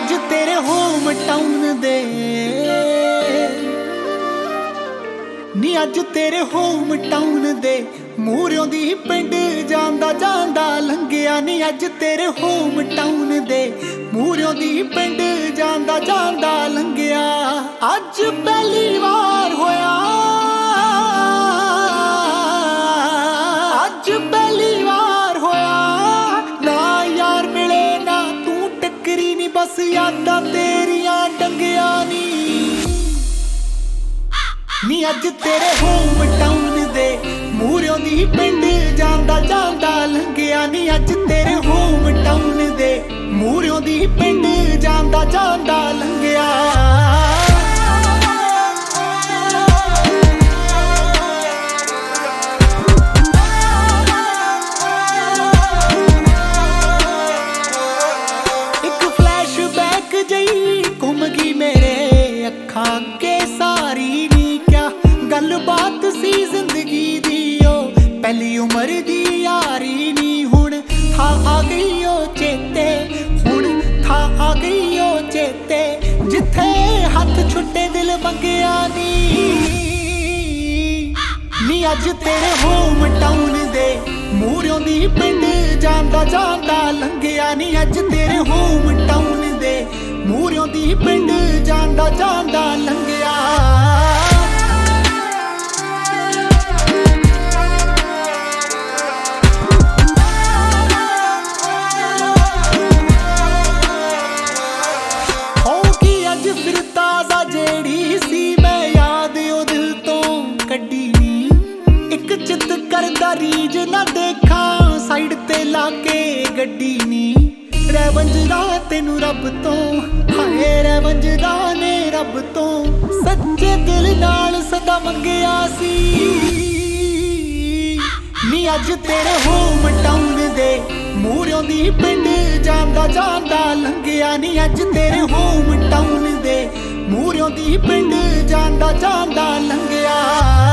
ਅੱਜ ਤੇਰੇ home town ਦੇ ਨੀ ਅੱਜ ਤੇਰੇ ਹੋਮ ਟਾਊਨ ਦੇ ਮੂਹਰਿਓਂ ਦੀ ਪਿੰਡ ਜਾਂਦਾ ਜਾਂਦਾ ਲੰਘਿਆ ਨੀ ਅੱਜ ਤੇਰੇ ਹੋਮ ਟਾਊਨ ਦੇ ਮੂਹਰਿਓਂ ਦੀ ਪਿੰਡ ਜਾਂਦਾ ਜਾਂਦਾ ਲੰਘਿਆ ਅੱਜ ਪਹਿਲੀ ਵਾਰ ਹੋਇਆ ਅੱਜ ਪਹਿਲੀ ਵਾਰ ਹੋਇਆ ਨਾ ਯਾਰ ਮਿਲੇ ਨਾ ਤੂੰ ਟੱਕਰੀ ਨੀ ਬਸ ਯਾਦਾਂ ਤੇਰੀਆਂ ਡੰਗਿਆ ਨੀ ਅੱਜ ਤੇਰੇ ਹੋਮ ਟਾਊਨ ਦੇ ਮੂਹਰਿਓਂ ਦੀ ਪਿੰਡ ਜਾਂਦਾ ਜਾਂਦਾ ਲੰਘਿਆ ਨੀ ਅੱਜ ਤੇਰੇ ਹੋਮ ਟਾਊਨ ਦੇ ਮੂਹਰਿਓਂ ਦੀ ਪਿੰਡ ਜਾਂਦਾ ਜਾਂਦਾ ਲੰਘਿਆ ਇੱਕ ਫਲੈਸ਼ਬੈਕ ਜਿਹੀ ਘੁੰਮ ਗਈ ਮੇਰੇ ਅੱਖਾਂ ਅੱਗੇ ਸਾਰੀ ਨੀ ਕਿਆ ਗੱਲਬਾਤ ਸੀ ਜ਼ਿੰਦਗੀ ਦੀ ਉਹ ਪਹਿਲੀ ਉਮਰ ਦੀ ਯਾਰੀ ਨੀ ਹੁਣ ਥਾਂ ਆ ਗਈ ਉਹ ਚੇਤੇ ਹੁਣ ਥਾਂ ਆ ਗਈ ਉਹ ਚੇਤੇ ਜਿੱਥੇ ਹੱਥ ਛੁੱਟੇ ਦਿਲ ਮੰਗਿਆ ਨੀ ਅੱਜ ਤੇਰੇ ਹੋਮ ਟਾਊਨ ਦੇ ਮੂਹਰਿਓਂ ਦੀ ਪਿੰਡ ਜਾਂਦਾ ਜਾਂਦਾ ਲੰਘਿਆ ਨੀ ਅੱਜ ਤੇਰੇ ਹੋਮ ਟਾਊਨ ਦੇ ਮੂਹਰਿਓਂ ਦੀ ਪਿੰਡ ਜਾਂਦਾ ਜਾਂਦਾ ਲੰਘਿਆ ਫਿਰ ਤਾਜ਼ਾ ਜਿਹੜੀ ਸੀ ਮੈਂ ਯਾਦ ਉਹ ਦਿਲ ਤੋਂ ਕੱਢੀ ਨੀ ਇੱਕ ਚਿੱਤ ਕਰਦਾ ਰੀਝ ਨਾ ਦੇਖਾਂ ਸਾਈਡ ਤੇ ਲਾ ਕੇ ਗੱਡੀ ਨੀ ਰਹਿ ਵੰਜਦਾ ਤੈਨੂੰ ਰੱਬ ਤੋਂ ਹਾਏ ਰਹਿ ਵੰਜਦਾ ਨੇ ਰੱਬ ਤੋਂ ਸੱਚੇ ਦਿਲ ਨਾਲ ਸਦਾ ਮੰਗਿਆ ਸੀ ਨੀ ਅੱਜ ਤੇਰੇ ਹੋਮ ਟਾਊਨ ਦੇ ਮੂਹਰਿਓਂ ਦੀ ਪਿੰਡ ਜਾਂਦਾ ਜਾਂਦਾ ਲੰਘਿਆ ਨੀ ਅੱਜ ਤੇਰੇ ਹੋਮ ਟਾਊਨ ਦੇ ਮੂਹਰਿਓਂ ਦੀ ਪਿੰਡ ਜਾਂਦਾ ਜਾਂਦਾ ਲੰਘਿਆ